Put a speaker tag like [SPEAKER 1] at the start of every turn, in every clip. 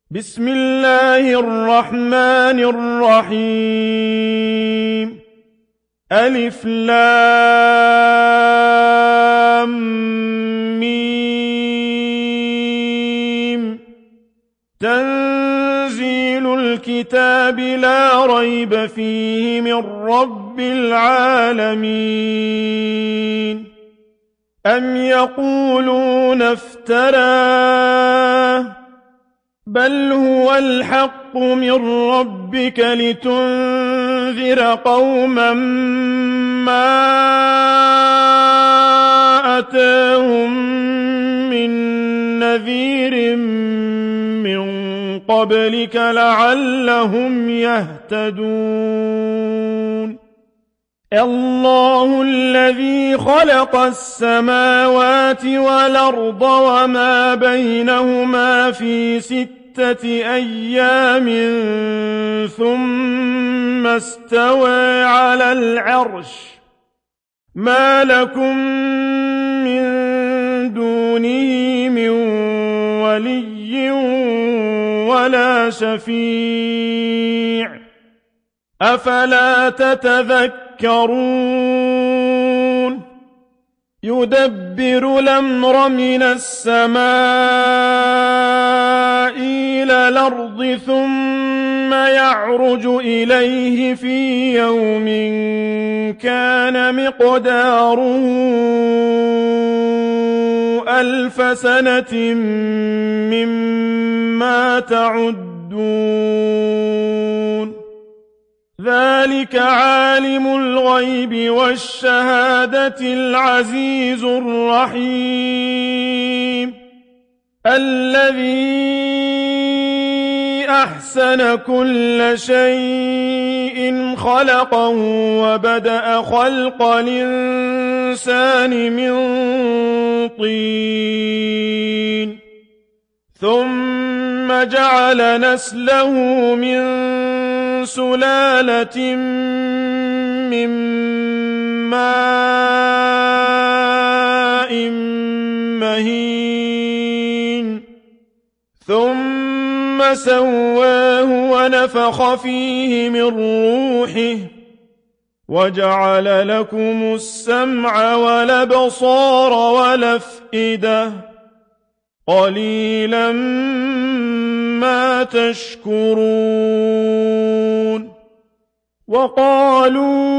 [SPEAKER 1] بسم الله الرحمن الرحيم. ألف لام ميم. تنزيل الكتاب لا ريب فيه من رب العالمين. أم يقولون افتراه بل هو الحق من ربك لتنذر قوما ما أتاهم من نذير من قبلك لعلهم يهتدون. الله الذي خلق السماوات والأرض وما بينهما في 6 أيام ثم استوى على العرش. ما لكم من دونه من ولي ولا شفيع أفلا تتذكرون. يدبر الأمر من السماء إلى الأرض ثم يعرج إليه في يوم كان مقداره 1000 سنة مما تعدون. ذلك عالم الغيب والشهادة العزيز الرحيم. الذي أحسن كل شيء خلقه وبدأ خلق الإنسان من طين ثم جعل نسله من سلالة من ماء مهين ثم سواه ونفخ فيه من روحه وجعل لكم السمع والأبصار والأفئدة قليلا ما تشكرون. وقالوا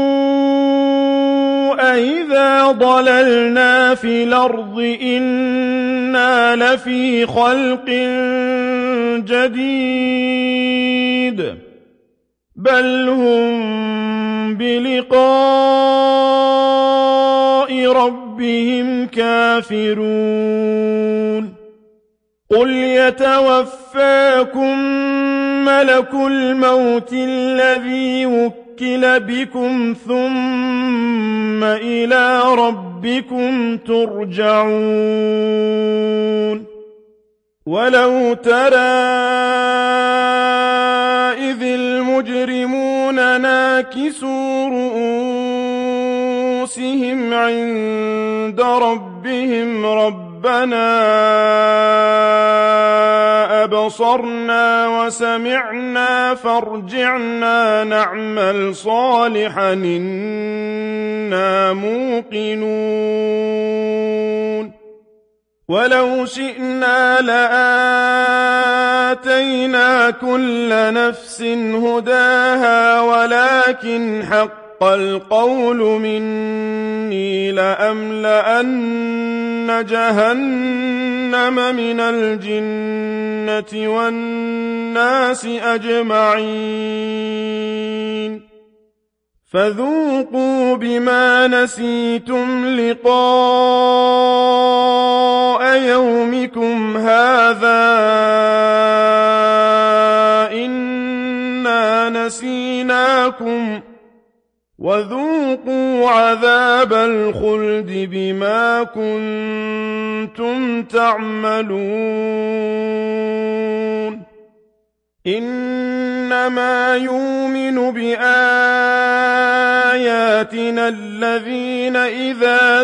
[SPEAKER 1] أئذا ضللنا في الأرض إنا لفي خلق جديد بل هم بلقاء ربهم كافرون. قل يتوفاكم ملك الموت الذي وكل بكم ثم إلى ربكم ترجعون. ولو ترى إذ المجرمون ناكسوا رؤوسهم عند ربهم ربنا أبصرنا وسمعنا فارجعنا نعمل صالحا إنا موقنون. ولو شئنا لآتينا كل نفس هداها ولكن حق القول مني لأملأن جهنم من الجنة والناس أجمعين. فذوقوا بما نسيتم لقاء يومكم هذا إنا نسيناكم وذوقوا عذاب الخلد بما كنتم تعملون. إنما يؤمن بآياتنا الذين إذا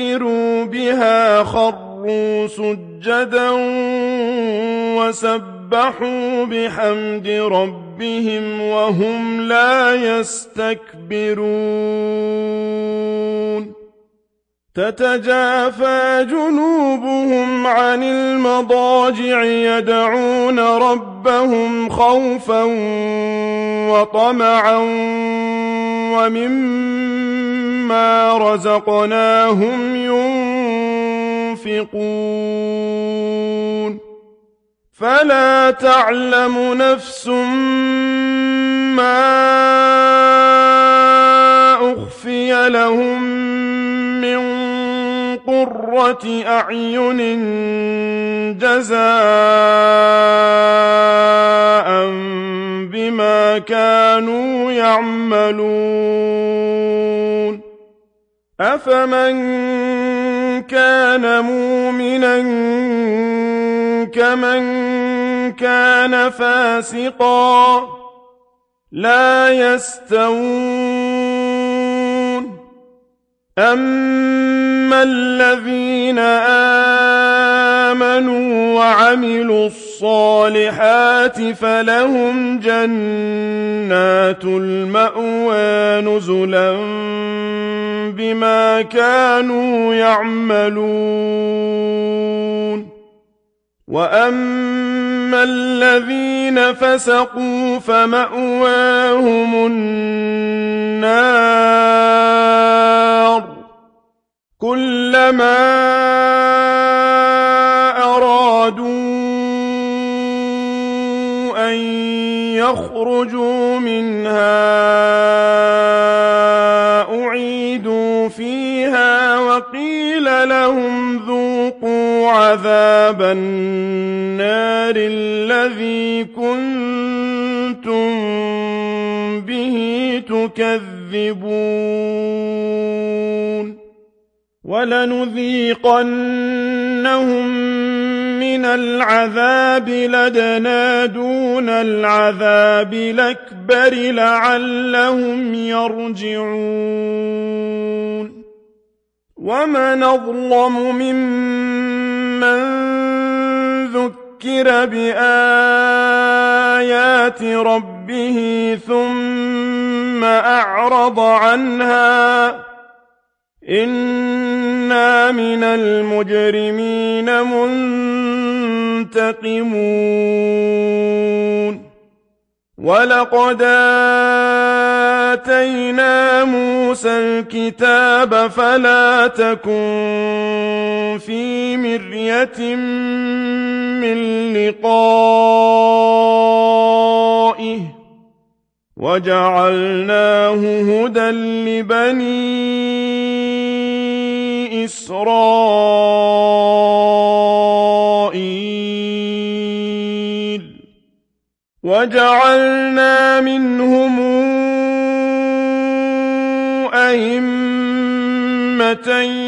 [SPEAKER 1] ذكروا بها خروا سجدا وسبحوا فسبحوا بحمد ربهم وهم لا يستكبرون تتجافى جنوبهم عن المضاجع يدعون ربهم خوفا وطمعا ومما رزقناهم ينفقون فلا تعلم نفس ما أخفي لهم من قرة أعين جزاء بما كانوا يعملون أفمن كان مؤمنا كمن كان فاسقا لا يستوون أما الذين آمنوا وعملوا الصالحات فلهم جنات المأوى نزلا بما كانوا يعملون وأما الذين فسقوا فمأواهم النار كلما أرادوا أن يخرجوا منها أعيدوا فيها وقيل لهم ذوقوا عذاب النار الذي كنتم به تكذبون ولنذيقنهم من العذاب لدنا دون العذاب الأكبر لعلهم يرجعون ومن أظلم ممن ذكر بآيات ربه ثم أعرض عنها إنا من المجرمين منتقمون ولقد آتينا موسى الكتاب فلا تكن في مرية من لقائه وجعلناه هدى لبني إسرائيل وجعلنا منهم أئمة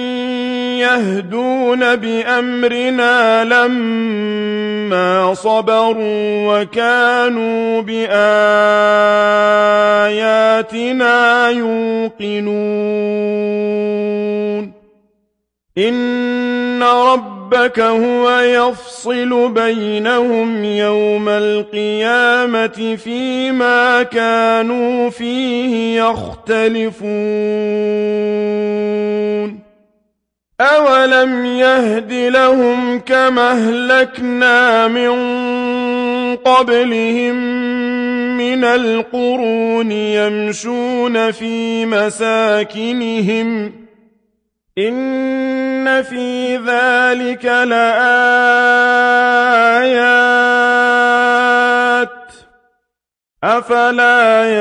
[SPEAKER 1] يهدون بأمرنا لما صبروا وكانوا بآياتنا يوقنون إن ربك هو يفصل بينهم يوم القيامة فيما كانوا فيه يختلفون أولم يهد لهم كما أهلكنا من قبلهم من القرون يمشون في مساكنهم إن في ذلك لآيات أفلا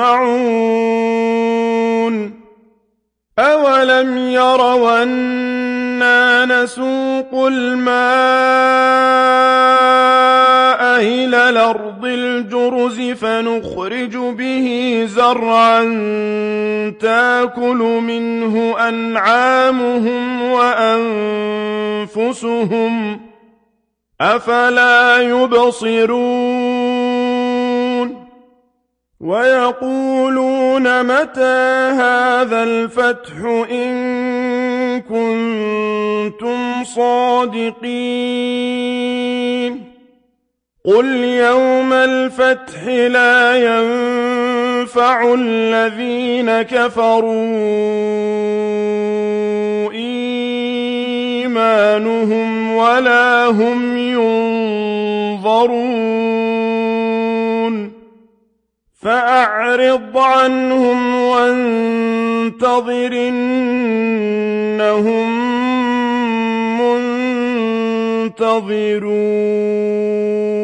[SPEAKER 1] يسمعون أولم يروا أنا نسوق الماء إلى الأرض الجرز فنخرج به زرعا تاكل منه أنعامهم وأنفسهم أفلا يبصرون ويقولون متى هذا الفتح إن كنتم صادقين قل يوم الفتح لا ينفع الذين كفروا إيمانهم ولا هم ينظرون فأعرض عنهم وانتظر إنهم منتظرون